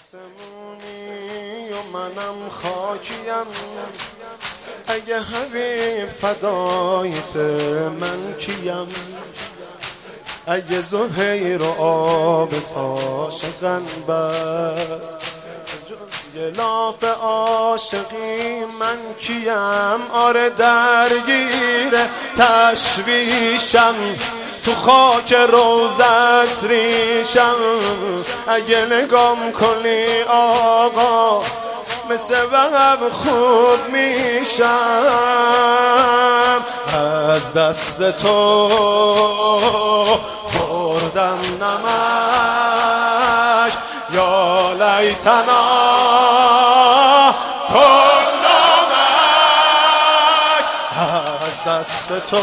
آسمونی و منم خاکیم، اگه حبیب فدایت من کیم؟ اگه زهیر و آبس عاشقن بس، گلاف عاشقی من کیم؟ آره درگیر تشویشم، تو خاک روزت ریشم. اگه نگام کنی آقا مثل وقب خوب میشم. از دست تو خوردم نمک، یا لیتنا کنا مک. از دست تو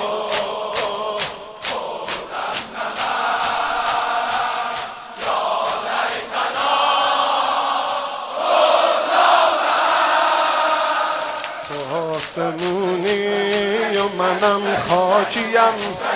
آسمونی و منم خاکیم،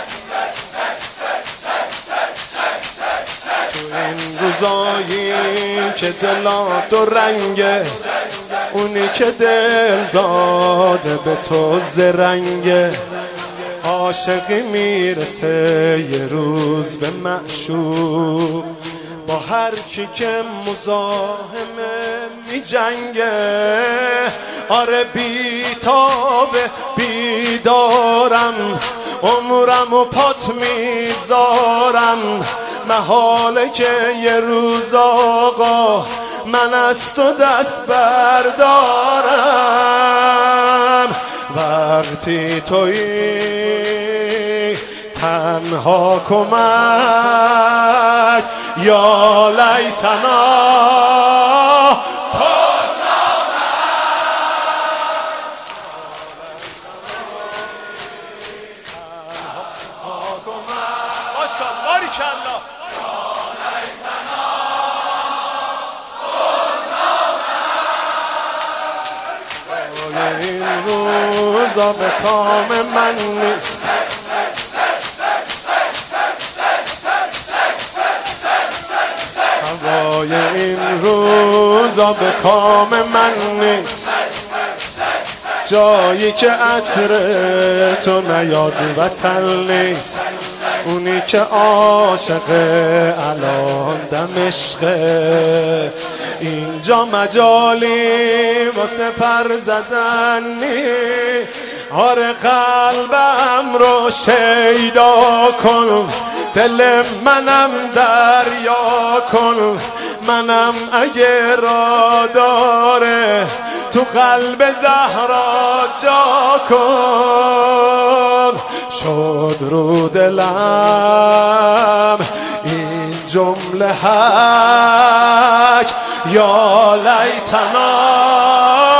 تو این روزایی که دلا دو رنگه، اونی که دل داده به تو زرنگه. عاشقی میرسه یه روز به معشوق، با هر کی که مزاحمه میجنگه. آره بیتابه بیدارم، عمرم و پات میذارم. محاله که یه روز آقا من از تو دست بردارم. وقتی تویی تنها کمک، یا لیتنا این روزا به کام من نیست، هوای این روزا به کام من نیست. جایی که عطر تو نیاد وطن نیست، اونی که عاشقه الان دمشقه. اینجا مجالی واسه پر زدن نیست. آره قلبم رو شیدا کن، دل منم دریا کن. منم اگه را داره تو قلب زهرا جا کن. شد رو دلم این جمله حق، یا لیتنا